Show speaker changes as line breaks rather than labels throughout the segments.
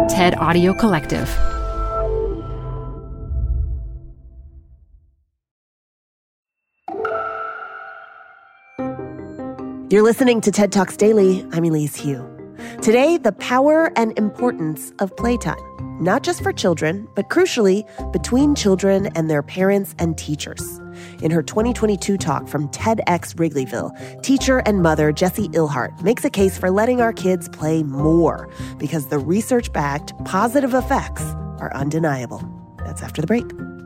TED Audio Collective.
You're listening to TED Talks Daily. I'm Elise Hu. Today, the power and importance of playtime, not just for children, but crucially, between children and their parents and teachers. In her 2022 talk from TEDx Wrigleyville, teacher and mother Jessie Ilhart makes a case for letting our kids play more because the research-backed positive effects are undeniable. That's after the break.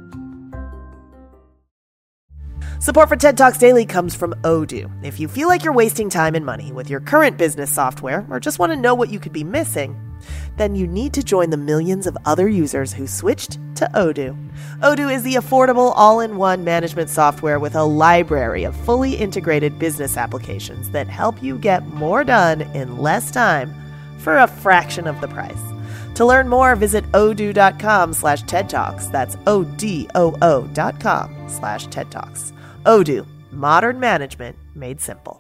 Support for TED Talks Daily comes from Odoo. If you feel like you're wasting time and money with your current business software or just want to know what you could be missing, then you need to join the millions of other users who switched to Odoo. Odoo is the affordable all-in-one management software with a library of fully integrated business applications that help you get more done in less time for a fraction of the price. To learn more, visit odoo.com/TED Talks. That's ODOO.com/TED Talks. Odoo, modern management made simple.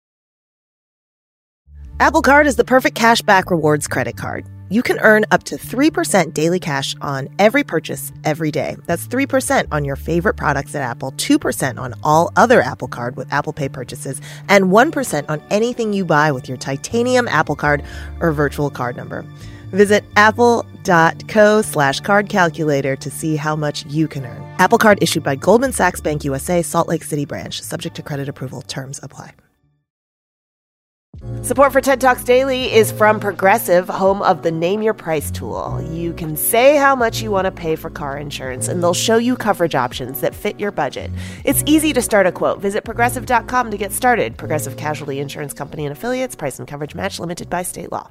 Apple Card is the perfect cashback rewards credit card. You can earn up to 3% daily cash on every purchase every day. That's 3% on your favorite products at Apple, 2% on all other Apple Card with Apple Pay purchases, and 1% on anything you buy with your titanium Apple Card or virtual card number. Visit apple.co/card calculator to see how much you can earn. Apple Card issued by Goldman Sachs Bank USA, Salt Lake City branch. Subject to credit approval. Terms apply. Support for TED Talks Daily is from Progressive, home of the Name Your Price tool. You can say how much you want to pay for car insurance, and they'll show you coverage options that fit your budget. It's easy to start a quote. Visit Progressive.com to get started. Progressive Casualty Insurance Company and Affiliates. Price and coverage match limited by state law.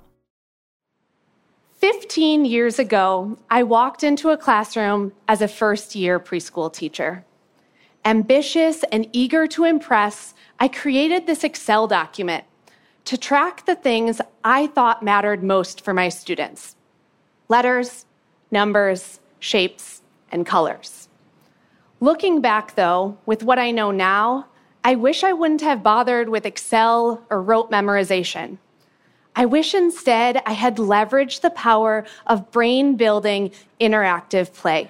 15 years ago, I walked into a classroom as a first-year preschool teacher. Ambitious and eager to impress, I created this Excel document to track the things I thought mattered most for my students: letters, numbers, shapes, and colors. Looking back, though, with what I know now, I wish I wouldn't have bothered with Excel or rote memorization. I wish instead I had leveraged the power of brain-building interactive play.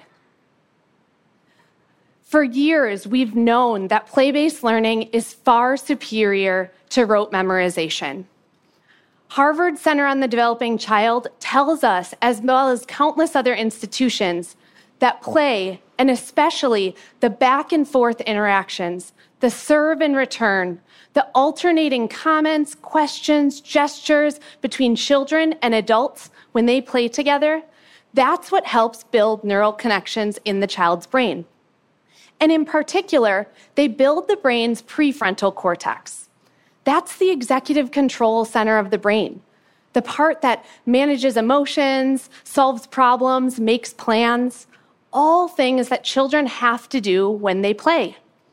For years, we've known that play-based learning is far superior to rote memorization. Harvard Center on the Developing Child tells us, as well as countless other institutions, that play, and especially the back and forth interactions, the serve and return, the alternating comments, questions, gestures between children and adults when they play together, that's what helps build neural connections in the child's brain. And in particular, they build the brain's prefrontal cortex. That's the executive control center of the brain, the part that manages emotions, solves problems, makes plans, all things that children have to do when they play.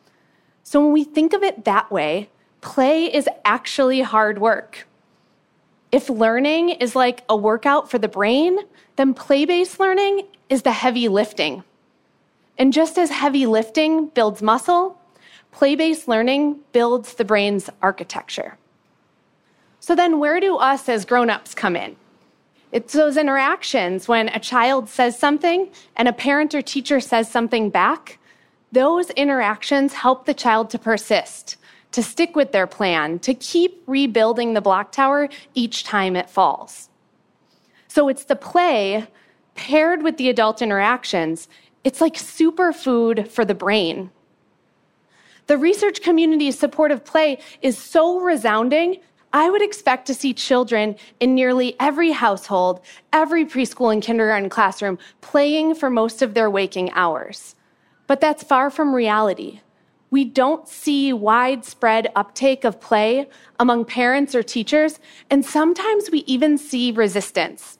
So when we think of it that way, play is actually hard work. If learning is like a workout for the brain, then play-based learning is the heavy lifting. And just as heavy lifting builds muscle, play-based learning builds the brain's architecture. So then where do us as grown-ups come in? It's those interactions when a child says something and a parent or teacher says something back. Those interactions help the child to persist, to stick with their plan, to keep rebuilding the block tower each time it falls. So it's the play paired with the adult interactions. It's like superfood for the brain. The research community's support of play is so resounding, I would expect to see children in nearly every household, every preschool and kindergarten classroom playing for most of their waking hours. But that's far from reality. We don't see widespread uptake of play among parents or teachers, and sometimes we even see resistance.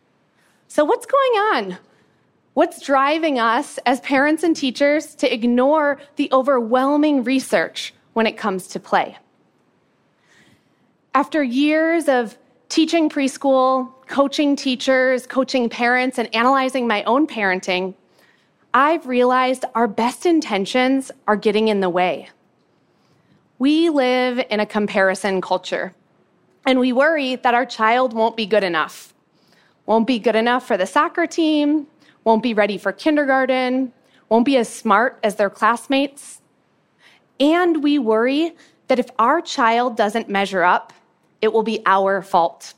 So what's going on? What's driving us as parents and teachers to ignore the overwhelming research when it comes to play? After years of teaching preschool, coaching teachers, coaching parents, and analyzing my own parenting, I've realized our best intentions are getting in the way. We live in a comparison culture, and we worry that our child won't be good enough. won't be good enough for the soccer team, won't be ready for kindergarten, won't be as smart as their classmates. And we worry that if our child doesn't measure up, it will be our fault.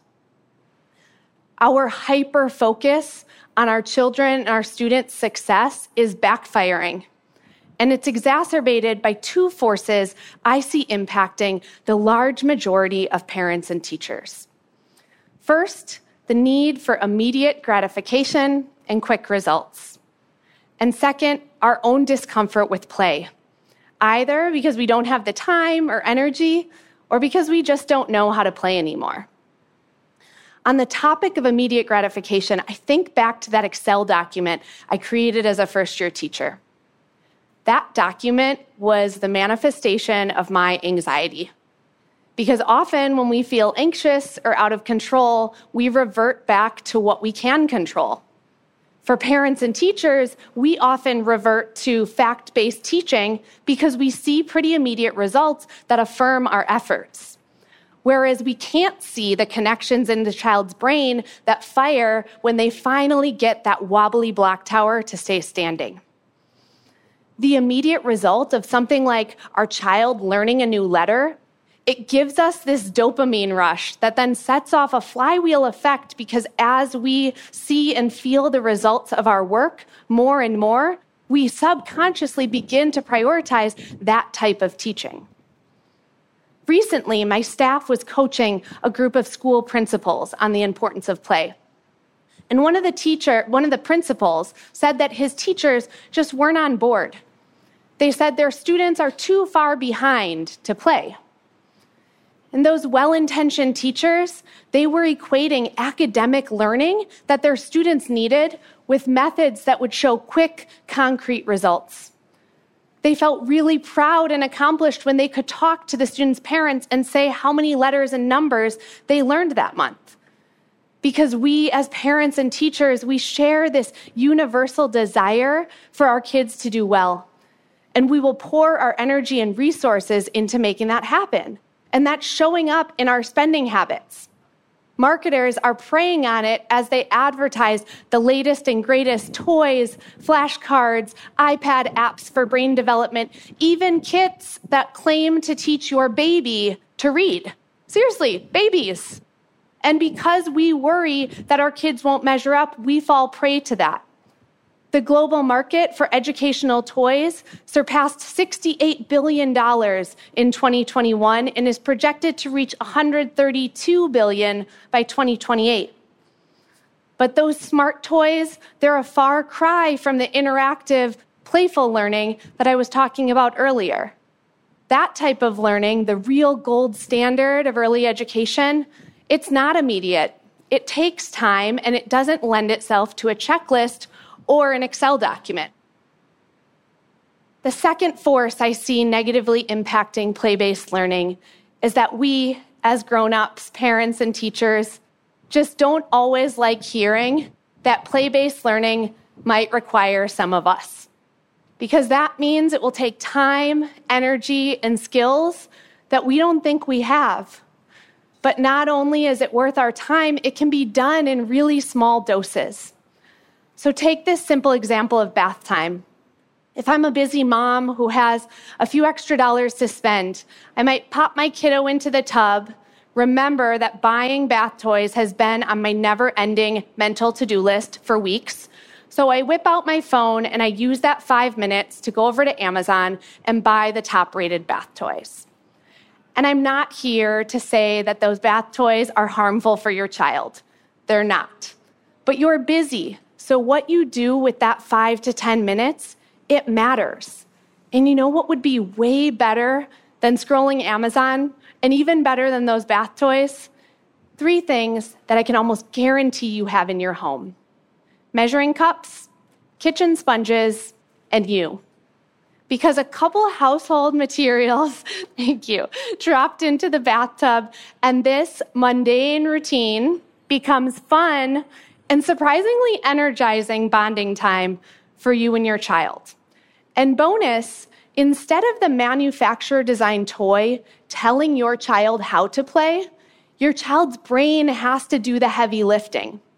Our hyper-focus on our children and our students' success is backfiring. And it's exacerbated by two forces I see impacting the large majority of parents and teachers. First, the need for immediate gratification and quick results. And second, our own discomfort with play, either because we don't have the time or energy, or because we just don't know how to play anymore. On the topic of immediate gratification, I think back to that Excel document I created as a first-year teacher. That document was the manifestation of my anxiety. Because often when we feel anxious or out of control, we revert back to what we can control. For parents and teachers, we often revert to fact-based teaching because we see pretty immediate results that affirm our efforts. Whereas we can't see the connections in the child's brain that fire when they finally get that wobbly block tower to stay standing. The immediate result of something like our child learning a new letter, it gives us this dopamine rush that then sets off a flywheel effect because as we see and feel the results of our work more and more, we subconsciously begin to prioritize that type of teaching. Recently, my staff was coaching a group of school principals on the importance of play. And one of the principals said that his teachers just weren't on board. They said their students are too far behind to play. And those well-intentioned teachers, they were equating academic learning that their students needed with methods that would show quick, concrete results. They felt really proud and accomplished when they could talk to the students' parents and say how many letters and numbers they learned that month. Because we, as parents and teachers, we share this universal desire for our kids to do well. And we will pour our energy and resources into making that happen. And that's showing up in our spending habits. Marketers are preying on it as they advertise the latest and greatest toys, flashcards, iPad apps for brain development, even kits that claim to teach your baby to read. Seriously, babies. And because we worry that our kids won't measure up, we fall prey to that. The global market for educational toys surpassed $68 billion in 2021 and is projected to reach $132 billion by 2028. But those smart toys, they're a far cry from the interactive, playful learning that I was talking about earlier. That type of learning, the real gold standard of early education, it's not immediate. It takes time, and it doesn't lend itself to a checklist or an Excel document. The second force I see negatively impacting play-based learning is that we, as grown-ups, parents, and teachers, just don't always like hearing that play-based learning might require some of us. Because that means it will take time, energy, and skills that we don't think we have. But not only is it worth our time, it can be done in really small doses. So take this simple example of bath time. If I'm a busy mom who has a few extra dollars to spend, I might pop my kiddo into the tub, remember that buying bath toys has been on my never-ending mental to-do list for weeks. So I whip out my phone and I use that 5 minutes to go over to Amazon and buy the top-rated bath toys. And I'm not here to say that those bath toys are harmful for your child. They're not. But you're busy. So what you do with that 5 to 10 minutes, it matters. And you know what would be way better than scrolling Amazon, and even better than those bath toys? 3 things that I can almost guarantee you have in your home: measuring cups, kitchen sponges, and you. Because a couple household materials, thank you, dropped into the bathtub, and this mundane routine becomes fun and surprisingly energizing bonding time for you and your child. And bonus, instead of the manufacturer-designed toy telling your child how to play, your child's brain has to do the heavy lifting.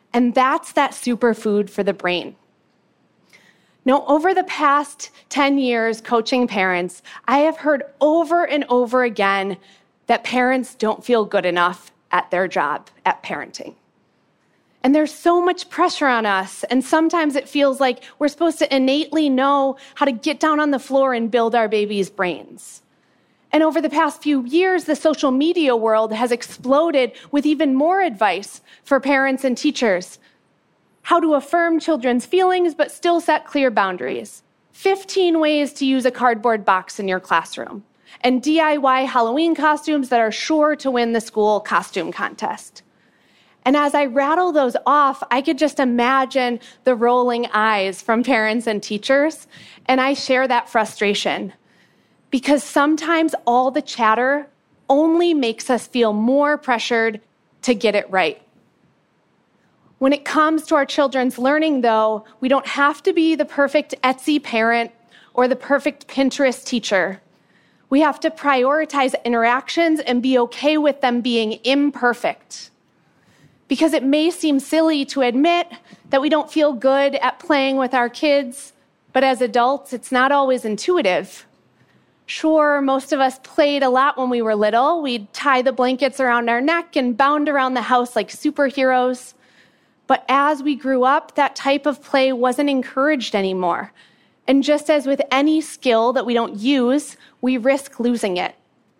And that's that superfood for the brain. Now, over the past 10 years coaching parents, I have heard over and over again that parents don't feel good enough at their job, at parenting. And there's so much pressure on us, and sometimes it feels like we're supposed to innately know how to get down on the floor and build our babies' brains. And over the past few years, the social media world has exploded with even more advice for parents and teachers. How to affirm children's feelings, but still set clear boundaries. 15 ways to use a cardboard box in your classroom. And DIY Halloween costumes that are sure to win the school costume contest. And as I rattle those off, I could just imagine the rolling eyes from parents and teachers, and I share that frustration. Because sometimes all the chatter only makes us feel more pressured to get it right. When it comes to our children's learning, though, we don't have to be the perfect Etsy parent or the perfect Pinterest teacher. We have to prioritize interactions and be okay with them being imperfect. Because it may seem silly to admit that we don't feel good at playing with our kids, but as adults, it's not always intuitive. Sure, most of us played a lot when we were little. We'd tie the blankets around our neck and bound around the house like superheroes. But as we grew up, that type of play wasn't encouraged anymore. And just as with any skill that we don't use, we risk losing it.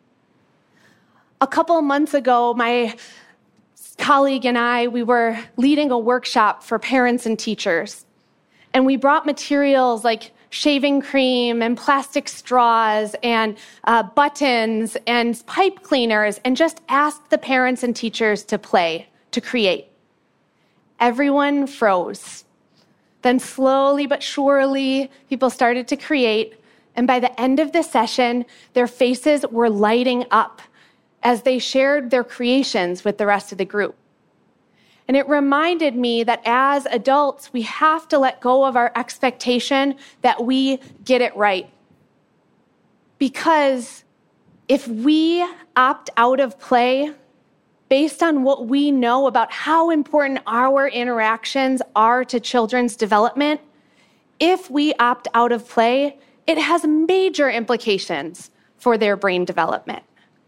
A couple of months ago, my colleague and I, we were leading a workshop for parents and teachers. And we brought materials like shaving cream and plastic straws and buttons and pipe cleaners and just asked the parents and teachers to play, to create. Everyone froze. Then slowly but surely, people started to create. And by the end of the session, their faces were lighting up as they shared their creations with the rest of the group. And it reminded me that as adults, we have to let go of our expectation that we get it right. Because if we opt out of play based on what we know about how important our interactions are to children's development, if we opt out of play, it has major implications for their brain development.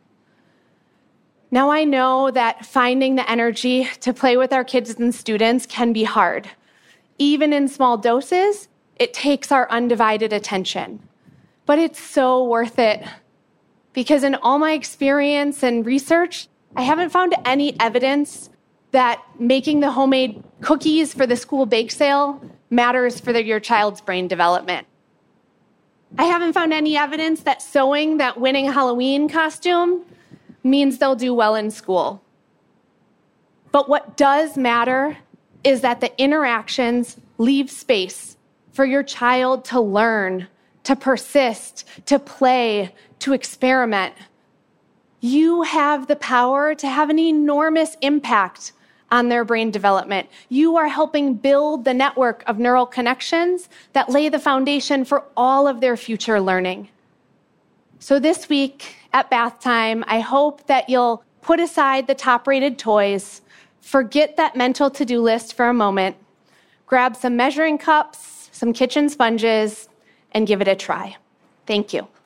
Now, I know that finding the energy to play with our kids and students can be hard. Even in small doses, it takes our undivided attention. But it's so worth it. Because in all my experience and research, I haven't found any evidence that making the homemade cookies for the school bake sale matters for your child's brain development. I haven't found any evidence that sewing that winning Halloween costume means they'll do well in school. But what does matter is that the interactions leave space for your child to learn, to persist, to play, to experiment. You have the power to have an enormous impact on their brain development. You are helping build the network of neural connections that lay the foundation for all of their future learning. So this week at bath time, I hope that you'll put aside the top-rated toys, forget that mental to-do list for a moment, grab some measuring cups, some kitchen sponges, and give it a try. Thank you.